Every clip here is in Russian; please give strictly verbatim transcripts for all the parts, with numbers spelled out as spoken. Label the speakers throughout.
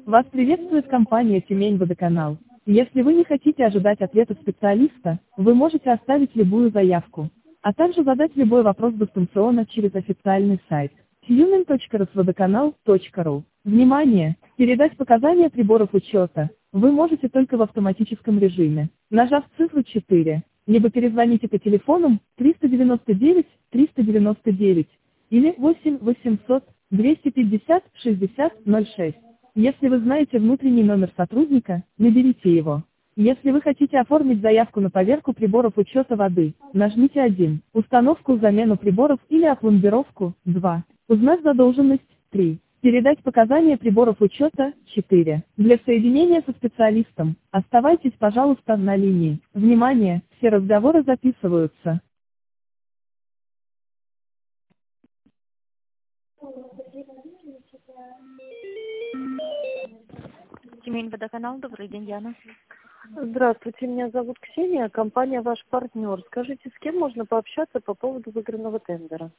Speaker 1: Вас приветствует компания «Тюмень-Водоканал». Если вы не хотите ожидать ответа специалиста, вы можете оставить любую заявку, а также задать любой вопрос дистанционно через официальный сайт тюмень точка росводоканал точка ру. Внимание! Передать показания приборов учета вы можете только в автоматическом режиме, нажав цифру четыре, либо перезвоните по телефонам триста девяносто девять триста девяносто девять или восемь восемьсот двести пятьдесят шестьдесят ноль шесть. Если вы знаете внутренний номер сотрудника, наберите его. Если вы хотите оформить заявку на поверку приборов учета воды, нажмите один. Установку, замену приборов или опломбировку – два. Узнать задолженность – три. Передать показания приборов учета – четыре. Для соединения со специалистом, оставайтесь, пожалуйста, на линии. Внимание, все разговоры записываются.
Speaker 2: Тюмень-Водоканал, добрый день, Яна.
Speaker 3: Здравствуйте, меня зовут Ксения, компания «Ваш партнер». Скажите, с кем можно пообщаться по поводу выигранного тендера?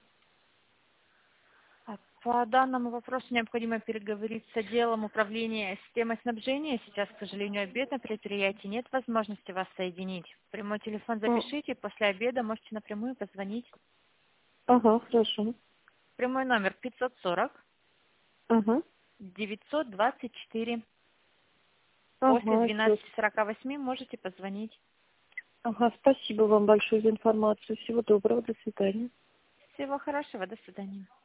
Speaker 2: А По данному вопросу необходимо переговорить с отделом управления системой снабжения. Сейчас, к сожалению, обед на предприятии, нет возможности вас соединить. Прямой телефон
Speaker 3: А,
Speaker 2: запишите, после обеда можете напрямую позвонить.
Speaker 3: Ага, хорошо.
Speaker 2: Прямой номер пятьсот сорок
Speaker 3: Ага,
Speaker 2: девятьсот двадцать четыре. После
Speaker 3: ага, всё.
Speaker 2: двенадцати сорока восьми можете позвонить.
Speaker 3: Ага, спасибо вам большое за информацию. Всего доброго, до свидания.
Speaker 2: Всего хорошего, до свидания.